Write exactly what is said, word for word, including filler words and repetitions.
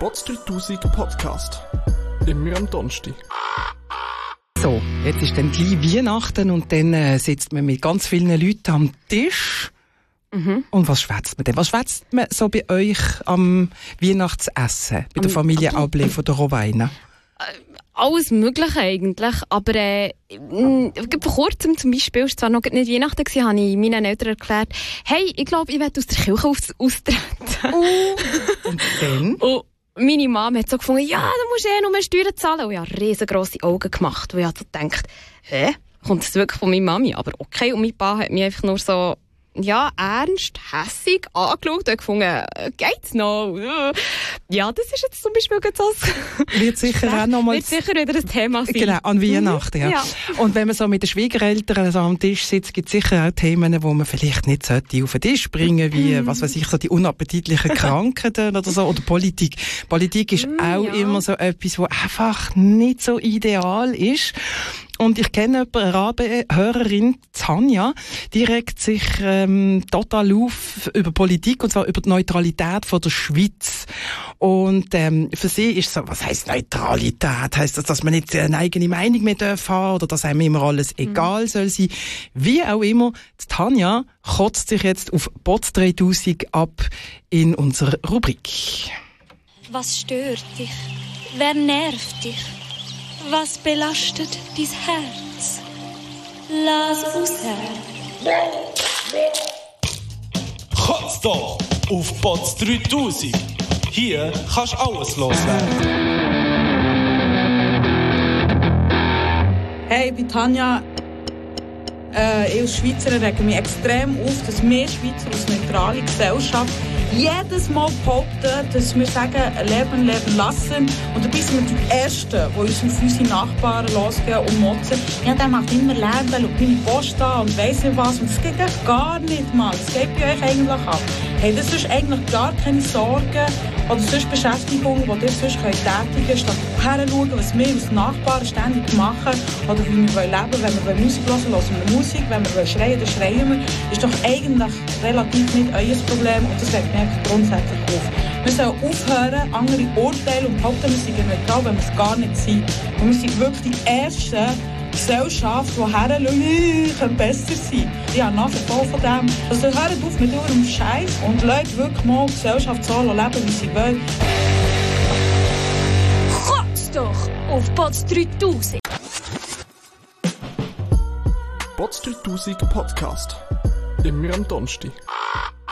Bots dreitausend Podcast. Immer am Donnerstag. So, jetzt ist dann gleich Weihnachten und dann äh, sitzt man mit ganz vielen Leuten am Tisch. Mhm. Und was schwätzt man denn? Was schwätzt man so bei euch am Weihnachtsessen? Bei der um, Familie um, Able von der Roweina? Alles Mögliche eigentlich, aber äh, vor kurzem zum Beispiel, es war zwar noch nicht Weihnachten gewesen, habe ich meinen Eltern erklärt, hey, ich glaube, ich werde aus der Kirche aus- austreten. Uh. Und dann? Und meine Mama hat so gefunden, ja, du musst eh nur Steuern zahlen. Und ich habe riesengrosse Augen gemacht, weil ich so gedacht, hä, kommt das wirklich von meiner Mami? Aber okay, und mein Pa hat mich einfach nur so, ja, ernst, hässig angeschaut und gefunden, geht's noch? Ja, das ist jetzt zum Beispiel so. Wird sicher auch noch mal Wird sicher wieder ein Thema sein. Genau, an Weihnachten, ja. ja. Und wenn man so mit den Schwiegereltern so am Tisch sitzt, gibt es sicher auch Themen, wo man vielleicht nicht sollte auf den Tisch bringen, wie, mm. was weiß ich, so die unappetitlichen Krankheiten oder so, oder Politik. Politik ist mm, auch ja. immer so etwas, wo einfach nicht so ideal ist. Und ich kenne eine Rabe-Hörerin, Tanja, die regt sich ähm, total auf über Politik, und zwar über die Neutralität von der Schweiz. Und ähm, für sie ist so, was heisst Neutralität? Heisst das, dass man nicht eine eigene Meinung mehr darf haben oder dass einem immer alles egal mhm. soll sein? Wie auch immer, die Tanja kotzt sich jetzt auf Bots dreitausend ab in unserer Rubrik. Was stört dich? Wer nervt dich? Was belastet dein Herz? Lass es raus. Kotz doch auf Bots dreitausend. Hier kannst du alles loswerden. Hey, ich bin Tanja. Äh, ich als Schweizerin rege mich extrem auf, dass wir Schweizer als neutrale Gesellschaft jedes Mal behaupten, dass wir sagen, leben, leben lassen. Und dabei sind wir die Ersten, die uns auf unsere Nachbarn losgehen und motzen. Ja, der macht immer Lärm, der schaut meine Post an und weiss nicht was. Und das geht euch gar nicht mal. Das geht bei euch eigentlich ab. Hey, das ist eigentlich gar keine Sorgen oder sonst Beschäftigungen, die ihr sonst tätigen könnt, statt herzuschauen, was wir als Nachbarn ständig machen oder wie wir leben wollen. Wenn wir Musik hören, hören wir Musik. Wenn wir schreien, dann schreien wir. Das ist doch eigentlich relativ nicht euer Problem und das regt mich grundsätzlich auf. Wir sollen aufhören, andere urteilen und behaupten, wir sind neutral, wenn wir es gar nicht sind. Und wir sind wirklich die erste Gesellschaft, die herschaut, könnte besser sein. Ich habe Nase voll von dem. Also hört auf mit eurem Scheiß und lasst wirklich mal die Gesellschaft so leben, wie sie will. Kotz doch auf Bots dreitausend. Bots dreitausend Podcast. Immer am Donnerstag.